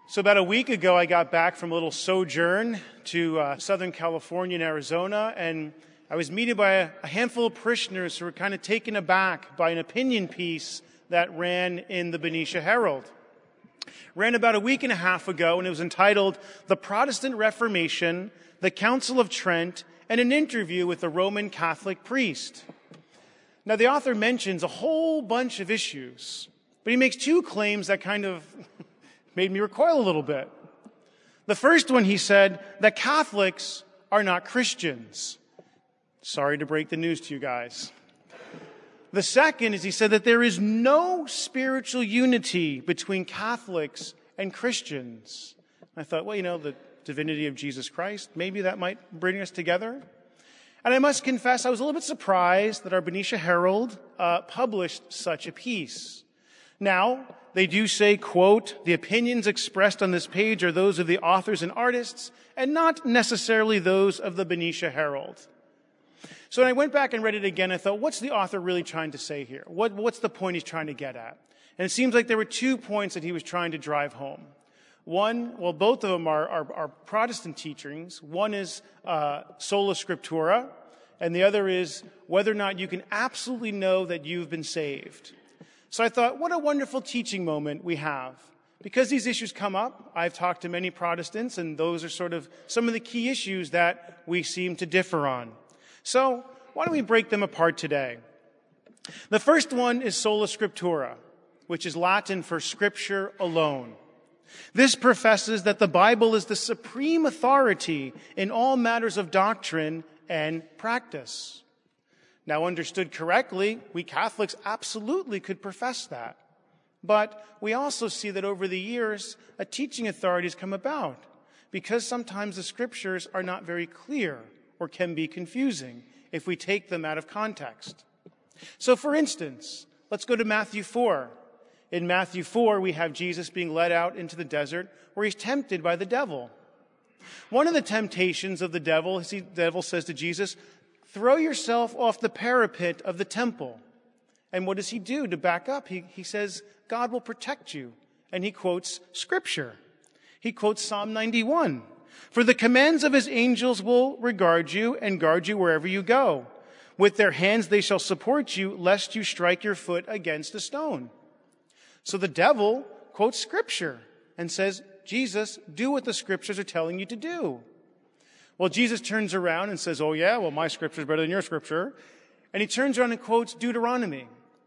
So about a week ago, I got back from a little sojourn to Southern California and Arizona, and I was meted by a handful of parishioners who were kind of taken aback by an opinion piece that ran in the Benicia Herald. Ran about a week and a half ago, and it was entitled, "The Protestant Reformation, the Council of Trent, and an Interview with a Roman Catholic Priest." Now, the author mentions a whole bunch of issues, but he makes two claims that kind of made me recoil a little bit. The first one, he said, that Catholics are not Christians. Sorry to break the news to you guys. The second is he said that there is no spiritual unity between Catholics and Christians. I thought, well, the divinity of Jesus Christ, maybe that might bring us together. And I must confess, I was a little bit surprised that our Benicia Herald published such a piece. Now, they do say, quote, "The opinions expressed on this page are those of the authors and artists, and not necessarily those of the Benicia Herald." So when I went back and read it again, I thought, what's the author really trying to say here? What's the point he's trying to get at? And it seems like there were 2 points that he was trying to drive home. One, well, both of them are Protestant teachings. One is sola scriptura, and the other is whether or not you can absolutely know that you've been saved. So I thought, what a wonderful teaching moment we have. Because these issues come up, I've talked to many Protestants, and those are sort of some of the key issues that we seem to differ on. So why don't we break them apart today? The first one is sola scriptura, which is Latin for scripture alone. This professes that the Bible is the supreme authority in all matters of doctrine and practice. Now, understood correctly, we Catholics absolutely could profess that. But we also see that over the years, a teaching authority has come about because sometimes the scriptures are not very clear or can be confusing if we take them out of context. So, for instance, let's go to Matthew 4. In Matthew 4, we have Jesus being led out into the desert where he's tempted by the devil. One of the temptations of the devil says to Jesus, "Throw yourself off the parapet of the temple." And what does he do to back up? He says, "God will protect you." And he quotes Scripture. He quotes Psalm 91. "For the commands of his angels will regard you and guard you wherever you go. With their hands they shall support you, lest you strike your foot against a stone." So the devil quotes Scripture and says, "Jesus, do what the Scriptures are telling you to do." Well, Jesus turns around and says, "Oh yeah, well my Scripture is better than your Scripture." And he turns around and quotes Deuteronomy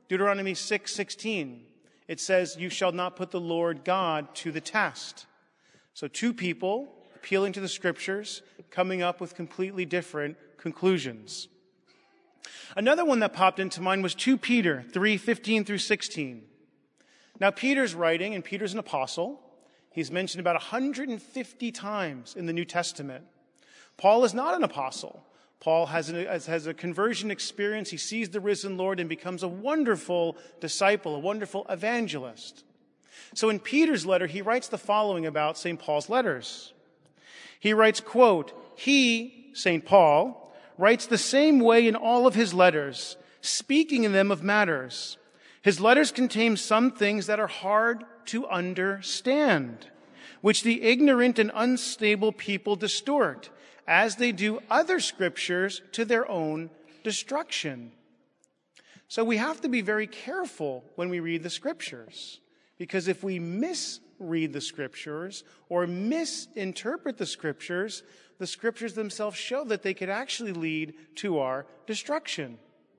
6:16. It says, "You shall not put the Lord God to the test." So 2 people appealing to the Scriptures, coming up with completely different conclusions. Another one that popped into mind was 2 Peter 3:15 through 16. Now Peter's writing, and Peter's an apostle. He's mentioned about 150 times in the New Testament. Paul is not an apostle. Paul has a conversion experience. He sees the risen Lord and becomes a wonderful disciple, a wonderful evangelist. So in Peter's letter, he writes the following about St. Paul's letters. He writes, quote, "He," St. Paul, "writes the same way in all of his letters, speaking in them of matters. His letters contain some things that are hard to understand, which the ignorant and unstable people distort, as they do other scriptures to their own destruction." So we have to be very careful when we read the scriptures, because if we misread the scriptures or misinterpret the scriptures themselves show that they could actually lead to our destruction.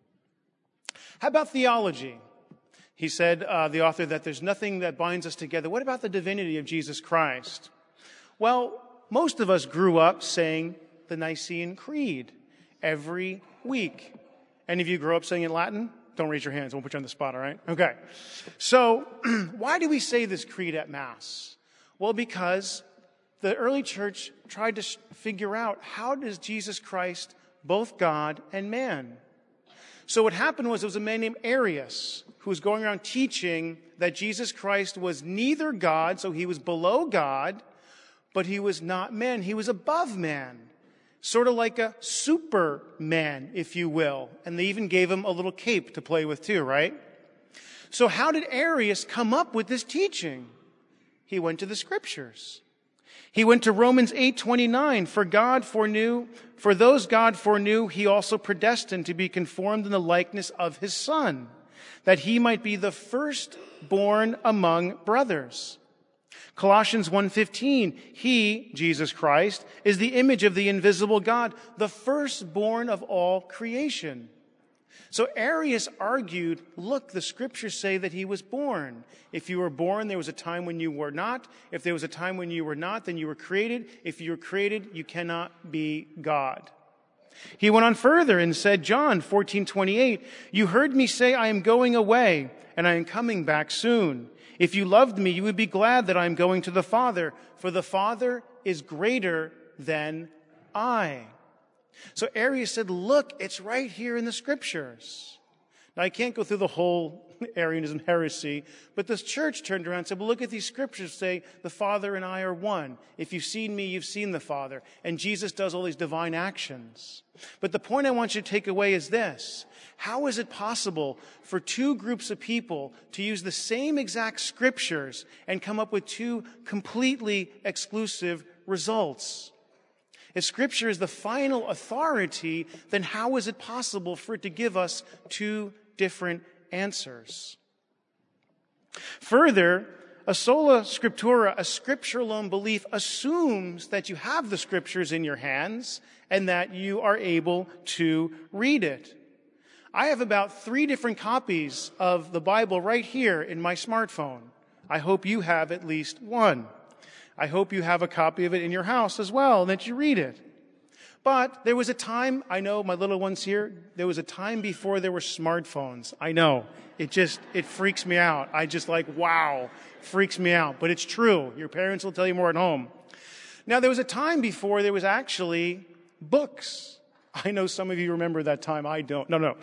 How about theology? He said, the author, that there's nothing that binds us together. What about the divinity of Jesus Christ? Well, most of us grew up saying the Nicene Creed every week. Any of you grew up saying it in Latin? Don't raise your hands. I won't put you on the spot, all right? Okay. So why do we say this creed at Mass? Well, because the early church tried to figure out, how does Jesus Christ both God and man? So what happened was, there was a man named Arius who was going around teaching that Jesus Christ was neither God, so he was below God, but he was not man. He was above man. Sort of like a superman, if you will. And they even gave him a little cape to play with too, right? So how did Arius come up with this teaching? He went to the Scriptures. He went to Romans 8:29. For those God foreknew, he also predestined to be conformed in the likeness of his Son, that he might be the firstborn among brothers. Colossians 1:15, he, Jesus Christ, is the image of the invisible God, the firstborn of all creation. So Arius argued, look, the Scriptures say that he was born. If you were born, there was a time when you were not. If there was a time when you were not, then you were created. If you were created, you cannot be God. He went on further and said, John 14:28, you heard me say, I am going away, and I am coming back soon. If you loved me, you would be glad that I am going to the Father, for the Father is greater than I. So Arius said, look, it's right here in the Scriptures. Now, I can't go through the whole Arianism heresy, but this church turned around and said, well, look at these Scriptures say the Father and I are one. If you've seen me, you've seen the Father. And Jesus does all these divine actions. But the point I want you to take away is this. How is it possible for two groups of people to use the same exact Scriptures and come up with two completely exclusive results? If Scripture is the final authority, then how is it possible for it to give us two different answers? Further, a sola scriptura, a Scripture-alone belief, assumes that you have the Scriptures in your hands and that you are able to read it. I have about 3 different copies of the Bible right here in my smartphone. I hope you have at least one. I hope you have a copy of it in your house as well and that you read it. But there was a time, I know my little ones here, there was a time before there were smartphones. I know. It freaks me out. I just wow, freaks me out. But it's true. Your parents will tell you more at home. Now, there was a time before there was actually books. I know some of you remember that time. I don't. No.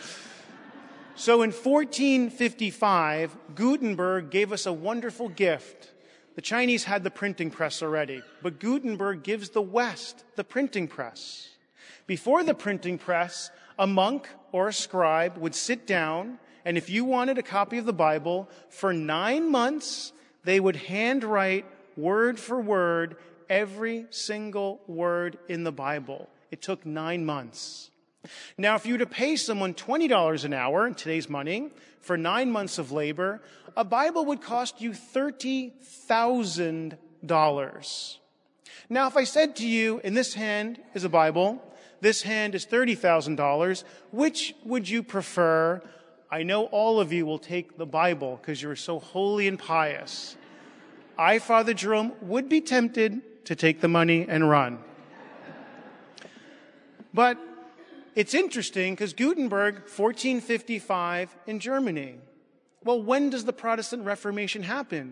So in 1455, Gutenberg gave us a wonderful gift. The Chinese had the printing press already, but Gutenberg gives the West the printing press. Before the printing press, a monk or a scribe would sit down, and if you wanted a copy of the Bible, for 9 months, they would handwrite word for word every single word in the Bible. It took 9 months. Now, if you were to pay someone $20 an hour in today's money for 9 months of labor, a Bible would cost you $30,000. Now, if I said to you, in this hand is a Bible, this hand is $30,000, which would you prefer? I know all of you will take the Bible because you're so holy and pious. I, Father Jerome, would be tempted to take the money and run. But it's interesting because Gutenberg, 1455 in Germany. Well, when does the Protestant Reformation happen?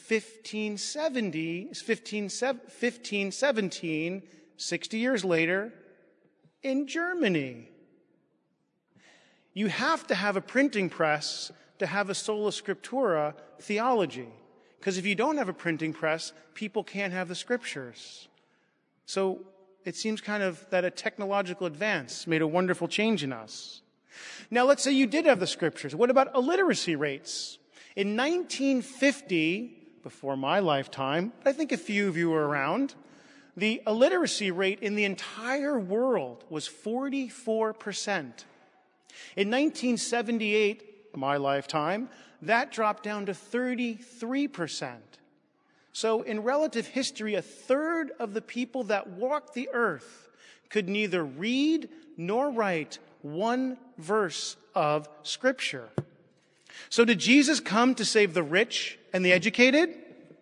1517, 60 years later, in Germany. You have to have a printing press to have a sola scriptura theology. Because if you don't have a printing press, people can't have the Scriptures. So it seems kind of that a technological advance made a wonderful change in us. Now, let's say you did have the Scriptures. What about illiteracy rates? In 1950, before my lifetime, but I think a few of you were around, the illiteracy rate in the entire world was 44%. In 1978, my lifetime, that dropped down to 33%. So in relative history, 1/3 of the people that walked the earth could neither read nor write one verse of Scripture. So did Jesus come to save the rich and the educated?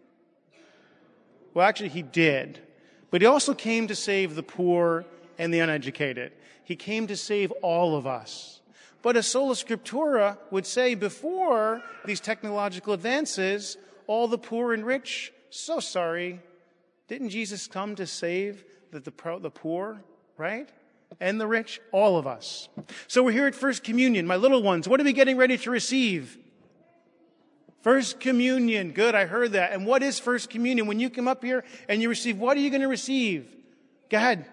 Well, actually, he did. But he also came to save the poor and the uneducated. He came to save all of us. But a sola scriptura would say before these technological advances, all the poor and rich, so sorry. Didn't Jesus come to save the poor, right? And the rich, all of us. So we're here at First Communion. My little ones, what are we getting ready to receive? First Communion. Good, I heard that. And what is First Communion? When you come up here and you receive, what are you going to receive? Go ahead.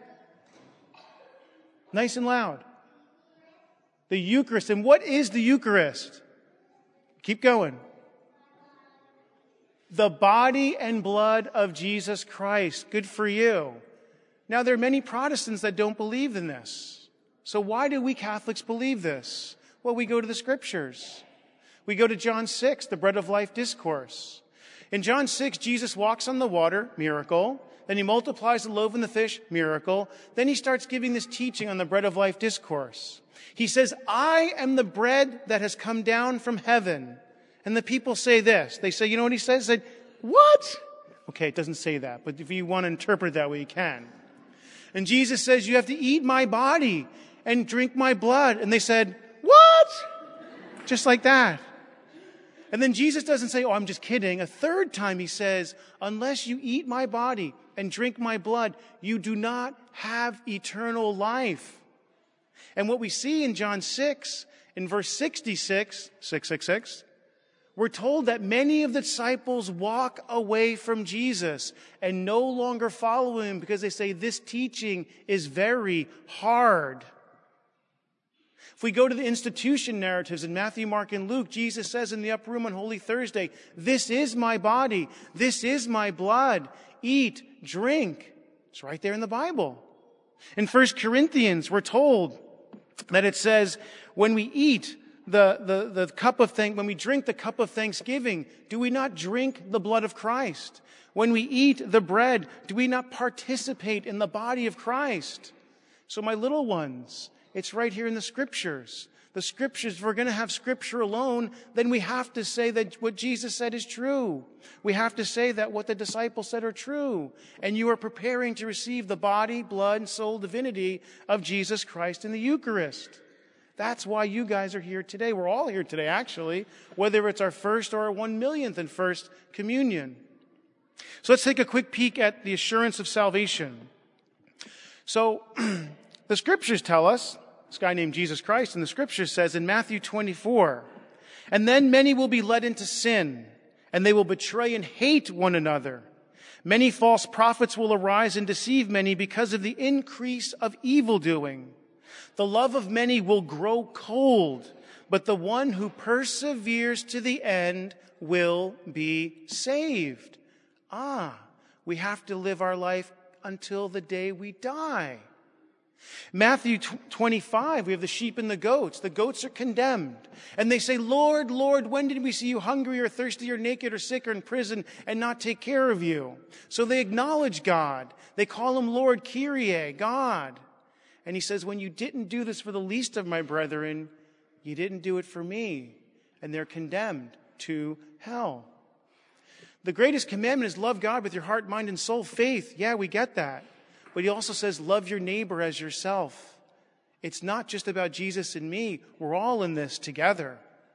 Nice and loud. The Eucharist. And what is the Eucharist? Keep going. The body and blood of Jesus Christ. Good for you. Now, there are many Protestants that don't believe in this. So why do we Catholics believe this? Well, we go to the Scriptures. We go to John 6, the bread of life discourse. In John 6, Jesus walks on the water, miracle. Then he multiplies the loaf and the fish, miracle. Then he starts giving this teaching on the bread of life discourse. He says, I am the bread that has come down from heaven. And the people say this. They say, you know what he says? They say, what? Okay, it doesn't say that, but if you want to interpret it that way, you can. And Jesus says, you have to eat my body and drink my blood. And they said, what? Just like that. And then Jesus doesn't say, oh, I'm just kidding. A third time he says, unless you eat my body and drink my blood, you do not have eternal life. And what we see in John 6, in verse 66, 666, we're told that many of the disciples walk away from Jesus and no longer follow him because they say this teaching is very hard. If we go to the institution narratives in Matthew, Mark, and Luke, Jesus says in the upper room on Holy Thursday, this is my body, this is my blood, eat, drink. It's right there in the Bible. In 1 Corinthians, we're told that it says, when we eat the cup of when we drink the cup of thanksgiving, do we not drink the blood of Christ? When we eat the bread, do we not participate in the body of Christ? So my little ones, it's right here in the Scriptures. The Scriptures, if we're going to have Scripture alone, then we have to say that what Jesus said is true. We have to say that what the disciples said are true. And you are preparing to receive the body, blood, and soul divinity of Jesus Christ in the Eucharist. That's why you guys are here today. We're all here today, actually, whether it's our first or our 1,000,000th and first communion. So let's take a quick peek at the assurance of salvation. So the Scriptures tell us, this guy named Jesus Christ in the Scriptures says in Matthew 24, and then many will be led into sin, and they will betray and hate one another. Many false prophets will arise and deceive many because of the increase of evildoing. The love of many will grow cold, but the one who perseveres to the end will be saved. We have to live our life until the day we die. Matthew 25, we have the sheep and the goats. The goats are condemned. And they say, Lord, Lord, when did we see you hungry or thirsty or naked or sick or in prison and not take care of you? So they acknowledge God. They call him Lord, Kyrie, God. And he says, when you didn't do this for the least of my brethren, you didn't do it for me. And they're condemned to hell. The greatest commandment is love God with your heart, mind, and soul. Faith, yeah, we get that. But he also says, love your neighbor as yourself. It's not just about Jesus and me. We're all in this together.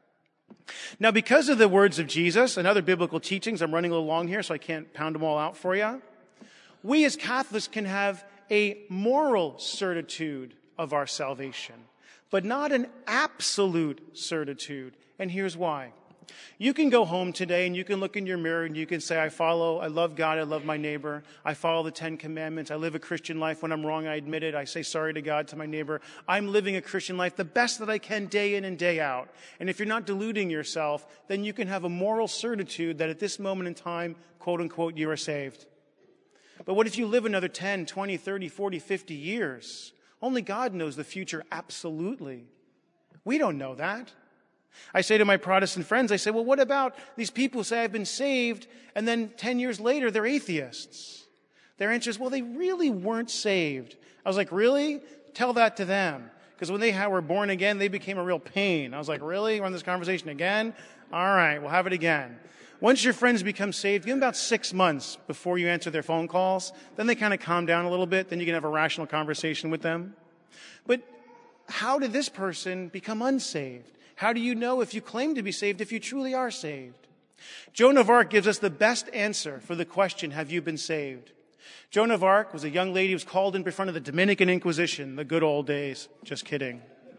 Now, because of the words of Jesus and other biblical teachings, I'm running a little long here, so I can't pound them all out for you. We as Catholics can have a moral certitude of our salvation, but not an absolute certitude. And here's why. You can go home today and you can look in your mirror and you can say, I love God, I love my neighbor, I follow the 10 Commandments, I live a Christian life. When I'm wrong, I admit it, I say sorry to God, to my neighbor. I'm living a Christian life the best that I can day in and day out. And if you're not deluding yourself, then you can have a moral certitude that at this moment in time, quote unquote, you are saved. But what if you live another 10, 20, 30, 40, 50 years? Only God knows the future absolutely. We don't know that. I say to my Protestant friends, I say, well, what about these people who say I've been saved and then 10 years later they're atheists? Their answer is, well, they really weren't saved. I was like, really? Tell that to them. Because when they were born again, they became a real pain. I was like, really? We're on this conversation again? All right, we'll have it again. Once your friends become saved, give them about 6 months before you answer their phone calls. Then they kind of calm down a little bit. Then you can have a rational conversation with them. But how did this person become unsaved? How do you know if you claim to be saved if you truly are saved? Joan of Arc gives us the best answer for the question, have you been saved? Joan of Arc was a young lady who was called in front of the Dominican Inquisition, the good old days. Just kidding.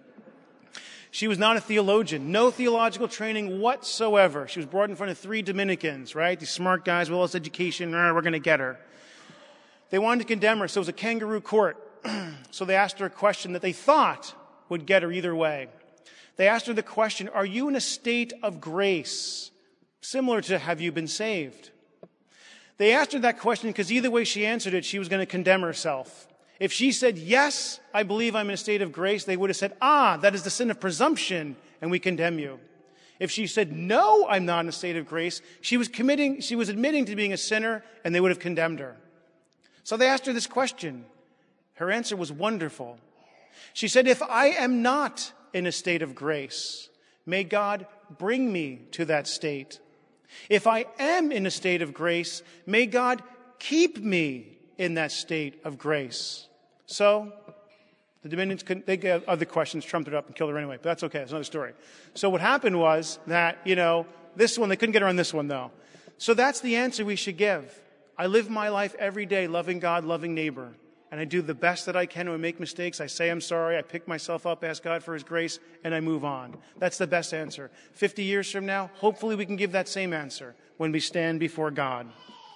She was not a theologian, no theological training whatsoever. She was brought in front of 3 Dominicans, right? These smart guys with all this education, we're going to get her. They wanted to condemn her, so it was a kangaroo court. So they asked her a question that they thought would get her either way. They asked her the question, are you in a state of grace? similar to have you been saved? They asked her that question because either way she answered it, she was going to condemn herself. If she said, yes, I believe I'm in a state of grace, they would have said, that is the sin of presumption, and we condemn you. If she said, no, I'm not in a state of grace, she was admitting to being a sinner, and they would have condemned her. So they asked her this question. Her answer was wonderful. She said, if I am not in a state of grace, may God bring me to that state. If I am in a state of grace, may God keep me in that state of grace. So the Dominions they got other questions, trumped it up and killed her anyway, but that's okay. That's another story. So what happened was that, this one, they couldn't get her on this one though. So that's the answer we should give. I live my life every day loving God, loving neighbor. And I do the best that I can. When I make mistakes, I say I'm sorry, I pick myself up, ask God for his grace, and I move on. That's the best answer. 50 years from now, hopefully we can give that same answer when we stand before God.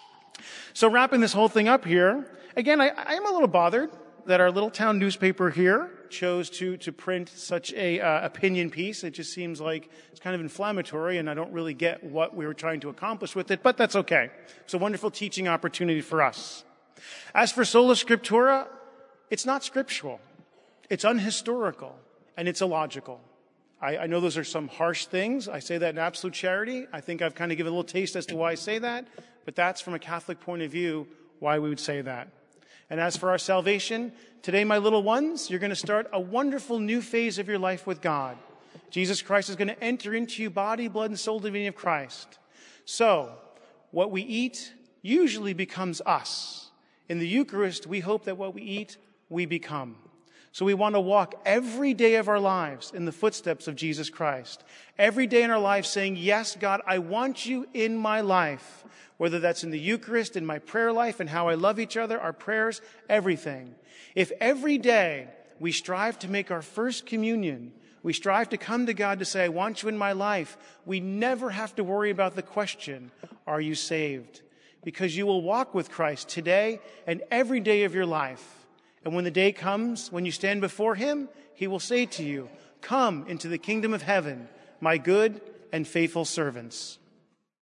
So wrapping this whole thing up here, again, I am a little bothered that our little town newspaper here chose to print such a opinion piece. It just seems like it's kind of inflammatory, and I don't really get what we were trying to accomplish with it, but that's okay. It's a wonderful teaching opportunity for us. As for Sola Scriptura, it's not scriptural. It's unhistorical, and it's illogical. I know those are some harsh things. I say that in absolute charity. I think I've kind of given a little taste as to why I say that, but that's from a Catholic point of view why we would say that. And as for our salvation, today, my little ones, you're going to start a wonderful new phase of your life with God. Jesus Christ is going to enter into you, body, blood, and soul divinity of Christ. So, what we eat usually becomes us. In the Eucharist, we hope that what we eat, we become. So we want to walk every day of our lives in the footsteps of Jesus Christ. Every day in our lives saying, yes, God, I want you in my life. Whether that's in the Eucharist, in my prayer life, and how I love each other, our prayers, everything. If every day we strive to make our first communion, we strive to come to God to say, I want you in my life, we never have to worry about the question, are you saved? Because you will walk with Christ today and every day of your life. And when the day comes, when you stand before him, he will say to you, come into the kingdom of heaven, my good and faithful servants.